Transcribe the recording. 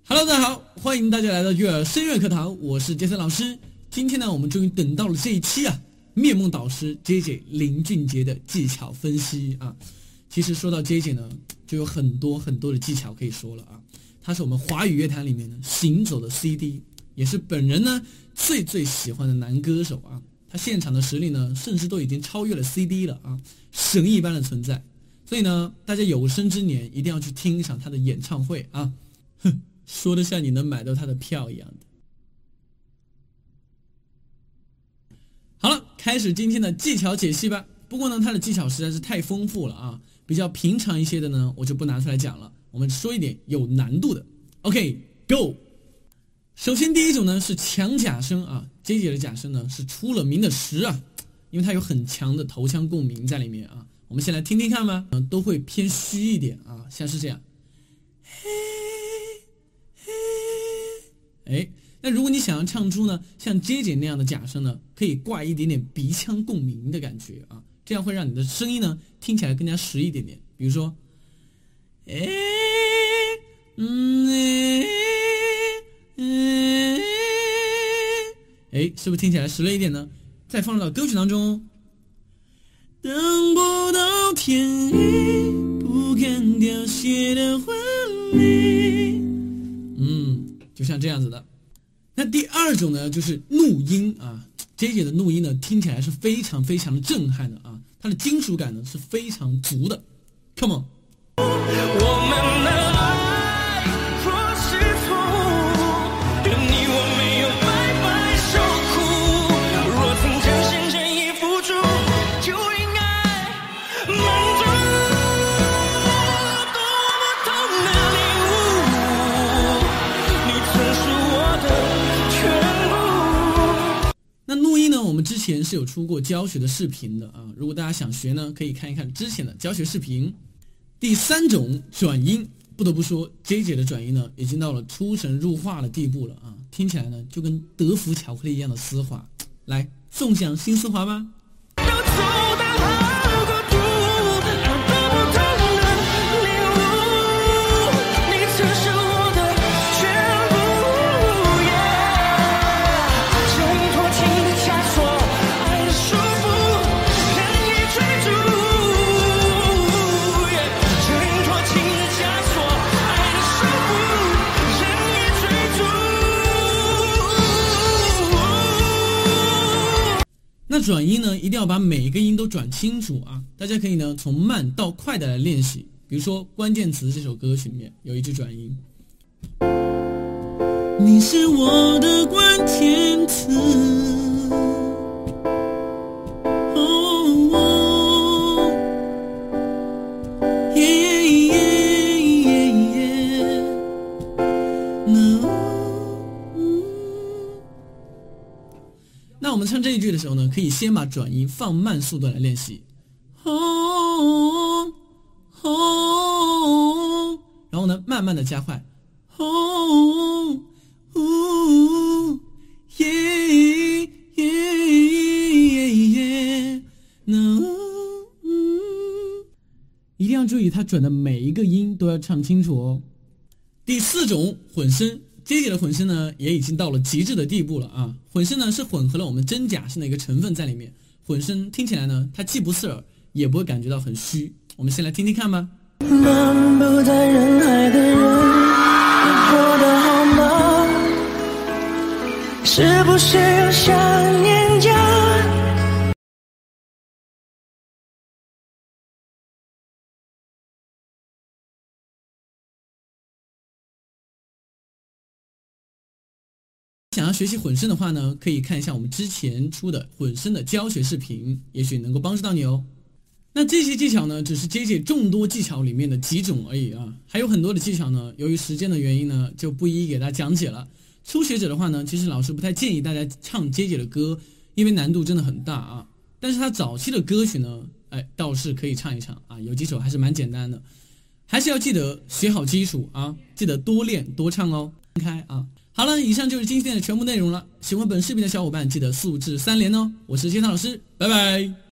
Hello， 大家好，欢迎大家来到悦耳声乐课堂，我是杰森老师。今天呢，我们终于等到了这一期啊，面梦导师 JJ 林俊杰的技巧分析啊。其实说到 JJ 呢，就有很多的技巧可以说了啊。他是我们华语乐坛里面呢行走的 CD， 也是本人呢最喜欢的男歌手啊。他现场的实力呢，甚至都已经超越了 CD 了啊，神一般的存在。所以呢，大家有生之年一定要去听一场他的演唱会啊。哼。说得像你能买到他的票一样的。好了，开始今天的技巧解析吧。不过呢，他的技巧实在是太丰富了啊，比较平常一些的呢，我就不拿出来讲了。我们说一点有难度的。OK，Go。首先第一种呢是强假声啊，J姐的假声呢是出了名的实啊，因为它有很强的头腔共鸣在里面啊。我们先来听听看吧，都会偏虚一点啊，像是这样。那如果你想要唱出呢像 JJ 那样的假声呢，可以挂一点点鼻腔共鸣的感觉啊，这样会让你的声音呢听起来更加实一点点。比如说，是不是听起来实了一点呢？再放到歌曲当中，等不到天意，不敢凋谢的婚礼，就像这样子的。那第二种呢，就是怒音啊。JJ 的怒音呢，听起来是非常的震撼的啊，它的金属感呢是非常足的。Come on。我们的爱若是错误，对你我没有白白受苦，若曾真心真意付出，就应该满足。多么痛的领悟，你曾是我的全部。那怒音呢，我们之前是有出过教学的视频的啊，如果大家想学呢，可以看一看之前的教学视频。第三种转音，不得不说 JJ 的转音呢，已经到了出神入化的地步了啊，听起来呢就跟德芙巧克力一样的丝滑。来，送上新丝滑吧。那转音呢，一定要把每一个音都转清楚啊！大家可以呢从慢到快的来练习。比如说《关键词》这首歌曲里面有一句转音，你是我的关键词。那我们唱这一句的时候呢，可以先把转音放慢速度来练习，然后呢慢慢的加快，一定要注意它转的每一个音都要唱清楚哦。第四种混声，JJ 的混声呢也已经到了极致的地步了啊！混声呢是混合了我们真假声的一个成分在里面，混声听起来呢它既不刺耳，也不会感觉到很虚。我们先来听听看吧。漫步在人海的人，你过得好吗？是不是有想念家？想要学习混声的话呢，可以看一下我们之前出的混声的教学视频，也许能够帮助到你哦。那这些技巧呢，只是 JJ 众多技巧里面的几种而已啊，还有很多的技巧呢，由于时间的原因呢，就不一一给大家讲解了。初学者的话呢，其实老师不太建议大家唱 JJ 的歌，因为难度真的很大啊。但是他早期的歌曲呢，倒是可以唱一唱啊，有几首还是蛮简单的，还是要记得学好基础啊，记得多练多唱哦。开啊！好了，以上就是今天的全部内容了。喜欢本视频的小伙伴，记得素质3连哦。我是杰涛老师，拜拜。